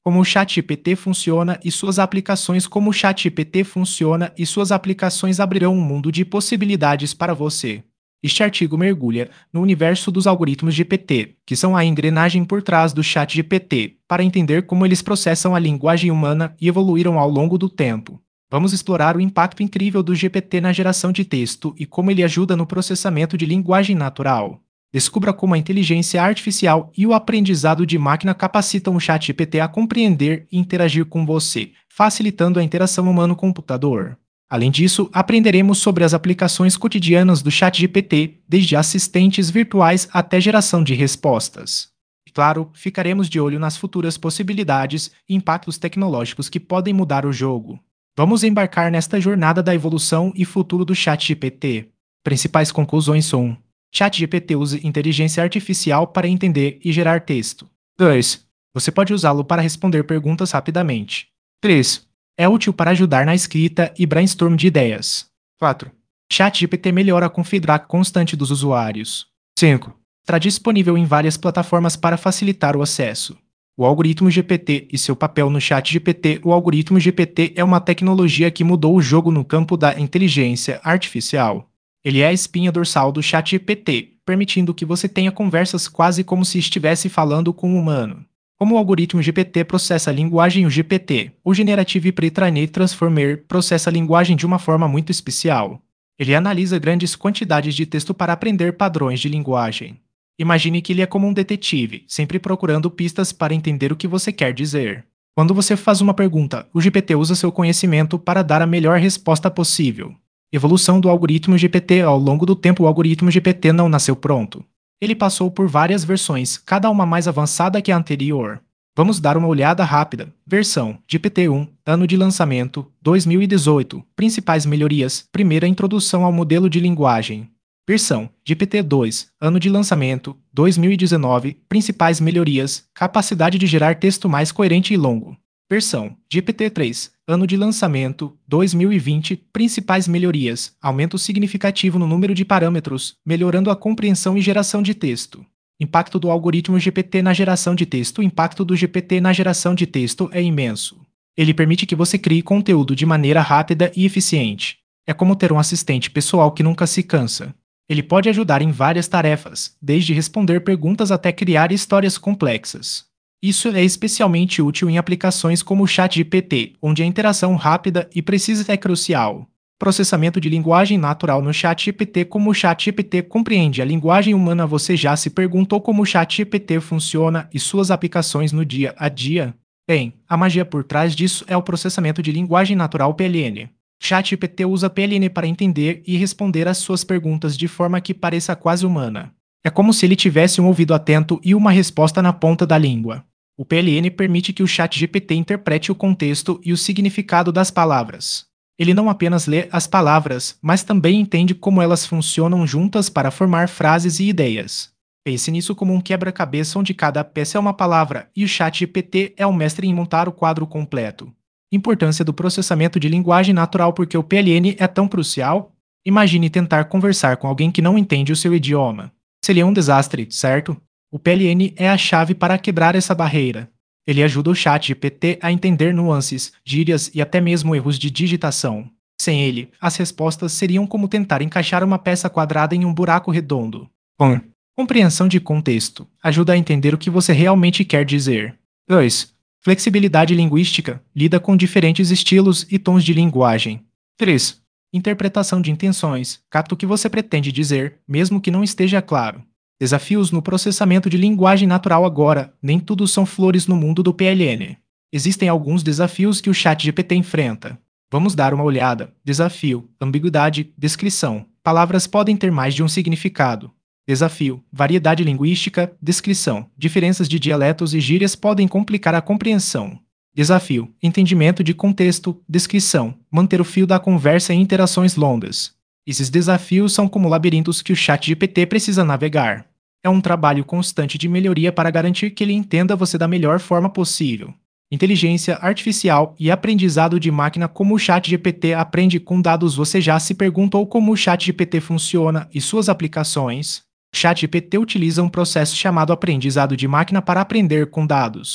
Como o ChatGPT funciona e suas aplicações. Como o ChatGPT funciona e suas aplicações abrirão um mundo de possibilidades para você. Este artigo mergulha no universo dos algoritmos GPT, que são a engrenagem por trás do ChatGPT, para entender como eles processam a linguagem humana e evoluíram ao longo do tempo. Vamos explorar o impacto incrível do GPT na geração de texto e como ele ajuda no processamento de linguagem natural. Descubra como a inteligência artificial e o aprendizado de máquina capacitam o ChatGPT a compreender e interagir com você, facilitando a interação humano-computador. Além disso, aprenderemos sobre as aplicações cotidianas do ChatGPT, desde assistentes virtuais até geração de respostas. E claro, ficaremos de olho nas futuras possibilidades e impactos tecnológicos que podem mudar o jogo. Vamos embarcar nesta jornada da evolução e futuro do ChatGPT. Principais conclusões são: ChatGPT usa inteligência artificial para entender e gerar texto. 2. Você pode usá-lo para responder perguntas rapidamente. 3. É útil para ajudar na escrita e brainstorm de ideias. 4. ChatGPT melhora com feedback constante dos usuários. 5. Está disponível em várias plataformas para facilitar o acesso. O algoritmo GPT e seu papel no ChatGPT. O algoritmo GPT é uma tecnologia que mudou o jogo no campo da inteligência artificial. Ele é a espinha dorsal do ChatGPT, permitindo que você tenha conversas quase como se estivesse falando com um humano. Como o algoritmo GPT processa a linguagem, o GPT, o Generative Pre-trained Transformer, processa a linguagem de uma forma muito especial. Ele analisa grandes quantidades de texto para aprender padrões de linguagem. Imagine que ele é como um detetive, sempre procurando pistas para entender o que você quer dizer. Quando você faz uma pergunta, o GPT usa seu conhecimento para dar a melhor resposta possível. Evolução do algoritmo GPT. Ao longo do tempo, o algoritmo GPT não nasceu pronto. Ele passou por várias versões, cada uma mais avançada que a anterior. Vamos dar uma olhada rápida. Versão: GPT-1, ano de lançamento, 2018. Principais melhorias: primeira introdução ao modelo de linguagem. Versão: GPT-2, ano de lançamento, 2019. Principais melhorias: capacidade de gerar texto mais coerente e longo. Versão: GPT-3, ano de lançamento, 2020. Principais melhorias: aumento significativo no número de parâmetros, melhorando a compreensão e geração de texto. Impacto do algoritmo GPT na geração de texto. O impacto do GPT na geração de texto é imenso. Ele permite que você crie conteúdo de maneira rápida e eficiente. É como ter um assistente pessoal que nunca se cansa. Ele pode ajudar em várias tarefas, desde responder perguntas até criar histórias complexas. Isso é especialmente útil em aplicações como o ChatGPT, onde a interação rápida e precisa é crucial. Processamento de linguagem natural no ChatGPT. Como o ChatGPT compreende a linguagem humana? Você já se perguntou como o ChatGPT funciona e suas aplicações no dia a dia? Bem, a magia por trás disso é o processamento de linguagem natural (PLN). ChatGPT usa PLN para entender e responder às suas perguntas de forma que pareça quase humana. É como se ele tivesse um ouvido atento e uma resposta na ponta da língua. O PLN permite que o ChatGPT interprete o contexto e o significado das palavras. Ele não apenas lê as palavras, mas também entende como elas funcionam juntas para formar frases e ideias. Pense nisso como um quebra-cabeça onde cada peça é uma palavra, e o ChatGPT é o mestre em montar o quadro completo. Importância do processamento de linguagem natural. Por que o PLN é tão crucial? Imagine tentar conversar com alguém que não entende o seu idioma. Seria um desastre, certo? O PLN é a chave para quebrar essa barreira. Ele ajuda o ChatGPT a entender nuances, gírias e até mesmo erros de digitação. Sem ele, as respostas seriam como tentar encaixar uma peça quadrada em um buraco redondo. 1. Compreensão de contexto. Ajuda a entender o que você realmente quer dizer. 2. Flexibilidade linguística. Lida com diferentes estilos e tons de linguagem. 3. Interpretação de intenções. Capta o que você pretende dizer, mesmo que não esteja claro. Desafios no processamento de linguagem natural. Agora, nem tudo são flores no mundo do PLN. Existem alguns desafios que o ChatGPT enfrenta. Vamos dar uma olhada. Desafio: ambiguidade, descrição. Palavras podem ter mais de um significado. Desafio: variedade linguística, descrição. Diferenças de dialetos e gírias podem complicar a compreensão. Desafio: entendimento de contexto, descrição. Manter o fio da conversa em interações longas. Esses desafios são como labirintos que o ChatGPT precisa navegar. É um trabalho constante de melhoria para garantir que ele entenda você da melhor forma possível. Inteligência artificial e aprendizado de máquina. Como o ChatGPT aprende com dados? Você já se perguntou como o ChatGPT funciona e suas aplicações? O ChatGPT utiliza um processo chamado aprendizado de máquina para aprender com dados.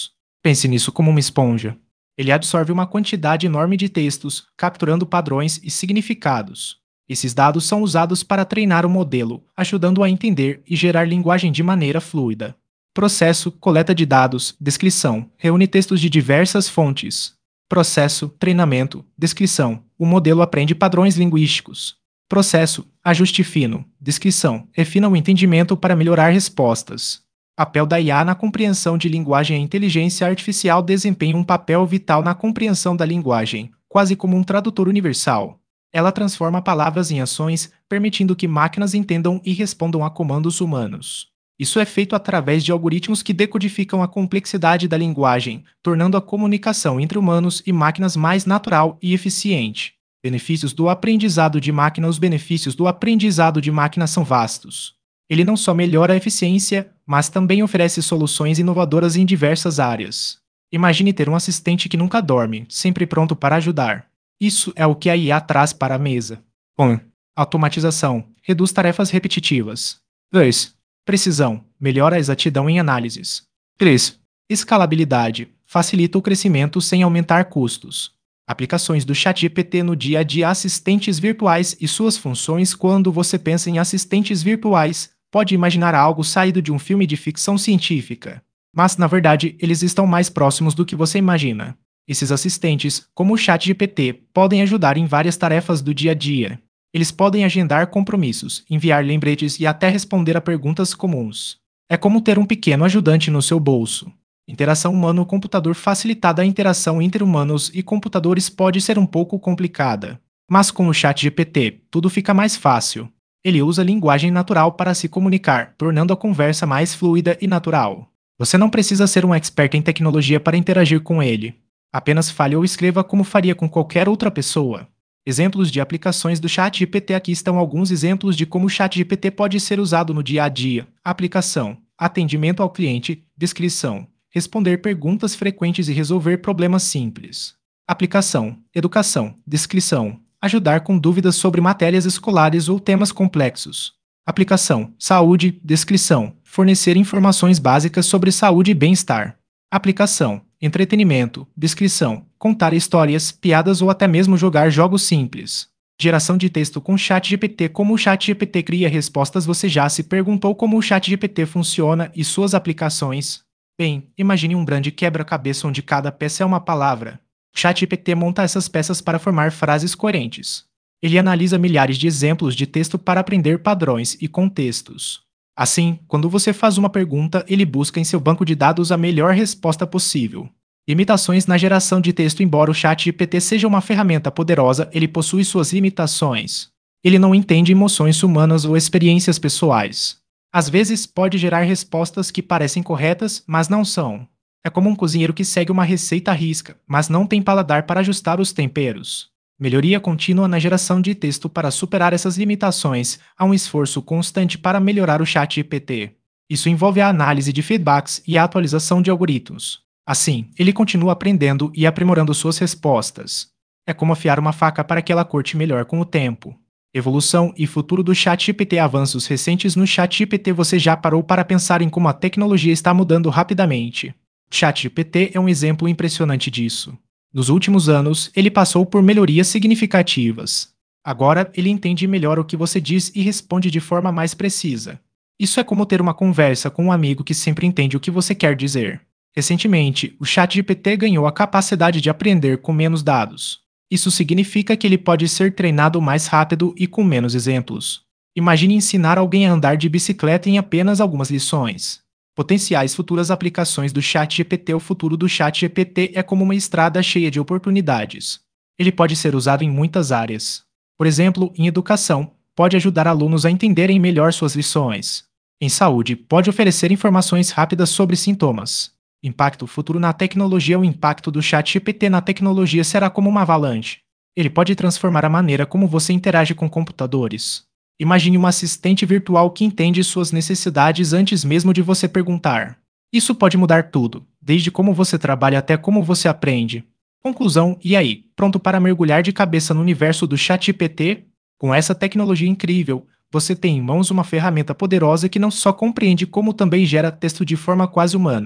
Pense nisso como uma esponja. Ele absorve uma quantidade enorme de textos, capturando padrões e significados. Esses dados são usados para treinar o modelo, ajudando a entender e gerar linguagem de maneira fluida. Processo, coleta de dados, descrição, reúne textos de diversas fontes. Processo, treinamento, descrição. O modelo aprende padrões linguísticos. Processo, ajuste fino, descrição, refina o entendimento para melhorar respostas. Papel da IA na compreensão de linguagem. A inteligência artificial desempenha um papel vital na compreensão da linguagem, quase como um tradutor universal. Ela transforma palavras em ações, permitindo que máquinas entendam e respondam a comandos humanos. Isso é feito através de algoritmos que decodificam a complexidade da linguagem, tornando a comunicação entre humanos e máquinas mais natural e eficiente. Benefícios do aprendizado de máquina. Os benefícios do aprendizado de máquina são vastos. Ele não só melhora a eficiência, mas também oferece soluções inovadoras em diversas áreas. Imagine ter um assistente que nunca dorme, sempre pronto para ajudar. Isso é o que a IA traz para a mesa. 1. Automatização. Reduz tarefas repetitivas. 2. Precisão. Melhora a exatidão em análises. 3. Escalabilidade. Facilita o crescimento sem aumentar custos. Aplicações do ChatGPT no dia a dia. Assistentes virtuais e suas funções. Quando você pensa em assistentes virtuais, pode imaginar algo saído de um filme de ficção científica. Mas, na verdade, eles estão mais próximos do que você imagina. Esses assistentes, como o ChatGPT, podem ajudar em várias tarefas do dia a dia. Eles podem agendar compromissos, enviar lembretes e até responder a perguntas comuns. É como ter um pequeno ajudante no seu bolso. Interação humano-computador. Facilitada. A interação entre humanos e computadores pode ser um pouco complicada. Mas com o ChatGPT, tudo fica mais fácil. Ele usa linguagem natural para se comunicar, tornando a conversa mais fluida e natural. Você não precisa ser um expert em tecnologia para interagir com ele. Apenas fale ou escreva como faria com qualquer outra pessoa. Exemplos de aplicações do ChatGPT. Aqui estão alguns exemplos de como o ChatGPT pode ser usado no dia a dia. Aplicação: atendimento ao cliente, descrição, responder perguntas frequentes e resolver problemas simples. Aplicação: educação, descrição, ajudar com dúvidas sobre matérias escolares ou temas complexos. Aplicação: saúde, descrição, fornecer informações básicas sobre saúde e bem-estar. Aplicação: entretenimento, descrição, contar histórias, piadas ou até mesmo jogar jogos simples. Geração de texto com ChatGPT. Como o ChatGPT cria respostas? Você já se perguntou como o ChatGPT funciona e suas aplicações? Bem, imagine um grande quebra-cabeça onde cada peça é uma palavra. O ChatGPT monta essas peças para formar frases coerentes. Ele analisa milhares de exemplos de texto para aprender padrões e contextos. Assim, quando você faz uma pergunta, ele busca em seu banco de dados a melhor resposta possível. Limitações na geração de texto. Embora o ChatGPT seja uma ferramenta poderosa, ele possui suas limitações. Ele não entende emoções humanas ou experiências pessoais. Às vezes, pode gerar respostas que parecem corretas, mas não são. É como um cozinheiro que segue uma receita à risca, mas não tem paladar para ajustar os temperos. Melhoria contínua na geração de texto. Para superar essas limitações, há um esforço constante para melhorar o ChatGPT. Isso envolve a análise de feedbacks e a atualização de algoritmos. Assim, ele continua aprendendo e aprimorando suas respostas. É como afiar uma faca para que ela corte melhor com o tempo. Evolução e futuro do ChatGPT. Avanços recentes no ChatGPT. Você já parou para pensar em como a tecnologia está mudando rapidamente? O ChatGPT é um exemplo impressionante disso. Nos últimos anos, ele passou por melhorias significativas. Agora, ele entende melhor o que você diz e responde de forma mais precisa. Isso é como ter uma conversa com um amigo que sempre entende o que você quer dizer. Recentemente, o ChatGPT ganhou a capacidade de aprender com menos dados. Isso significa que ele pode ser treinado mais rápido e com menos exemplos. Imagine ensinar alguém a andar de bicicleta em apenas algumas lições. Potenciais futuras aplicações do ChatGPT. O futuro do ChatGPT é como uma estrada cheia de oportunidades. Ele pode ser usado em muitas áreas. Por exemplo, em educação, pode ajudar alunos a entenderem melhor suas lições. Em saúde, pode oferecer informações rápidas sobre sintomas. Impacto futuro na tecnologia. O impacto do ChatGPT na tecnologia será como uma avalanche. Ele pode transformar a maneira como você interage com computadores. Imagine um assistente virtual que entende suas necessidades antes mesmo de você perguntar. Isso pode mudar tudo, desde como você trabalha até como você aprende. Conclusão: e aí, pronto para mergulhar de cabeça no universo do ChatGPT? Com essa tecnologia incrível, você tem em mãos uma ferramenta poderosa que não só compreende como também gera texto de forma quase humana.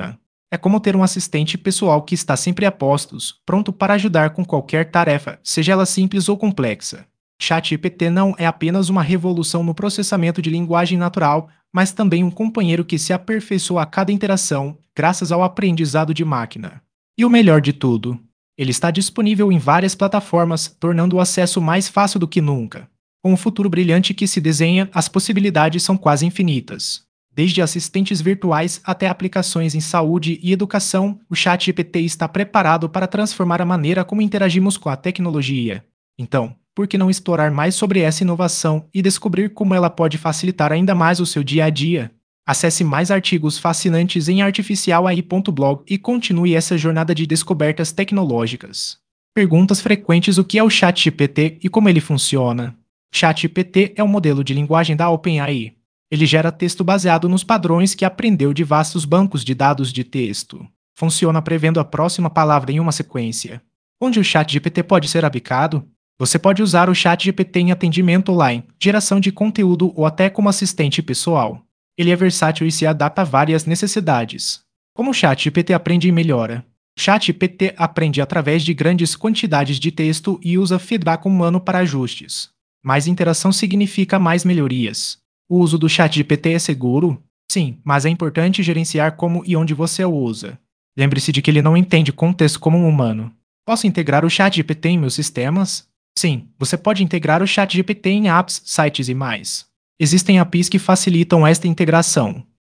É como ter um assistente pessoal que está sempre a postos, pronto para ajudar com qualquer tarefa, seja ela simples ou complexa. ChatGPT não é apenas uma revolução no processamento de linguagem natural, mas também um companheiro que se aperfeiçoa a cada interação, graças ao aprendizado de máquina. E o melhor de tudo, ele está disponível em várias plataformas, tornando o acesso mais fácil do que nunca. Com um futuro brilhante que se desenha, as possibilidades são quase infinitas. Desde assistentes virtuais até aplicações em saúde e educação, o ChatGPT está preparado para transformar a maneira como interagimos com a tecnologia. Então, por que não explorar mais sobre essa inovação e descobrir como ela pode facilitar ainda mais o seu dia a dia? Acesse mais artigos fascinantes em artificialai.blog e continue essa jornada de descobertas tecnológicas. Perguntas frequentes: o que é o ChatGPT e como ele funciona? ChatGPT é um modelo de linguagem da OpenAI. Ele gera texto baseado nos padrões que aprendeu de vastos bancos de dados de texto. Funciona prevendo a próxima palavra em uma sequência. Onde o ChatGPT pode ser aplicado? Você pode usar o ChatGPT em atendimento online, geração de conteúdo ou até como assistente pessoal. Ele é versátil e se adapta a várias necessidades. Como o ChatGPT aprende e melhora? O ChatGPT aprende através de grandes quantidades de texto e usa feedback humano para ajustes. Mais interação significa mais melhorias. O uso do ChatGPT é seguro? Sim, mas é importante gerenciar como e onde você o usa. Lembre-se de que ele não entende contexto como um humano. Posso integrar o ChatGPT em meus sistemas? Sim, você pode integrar o ChatGPT em apps, sites e mais. Existem APIs que facilitam esta integração.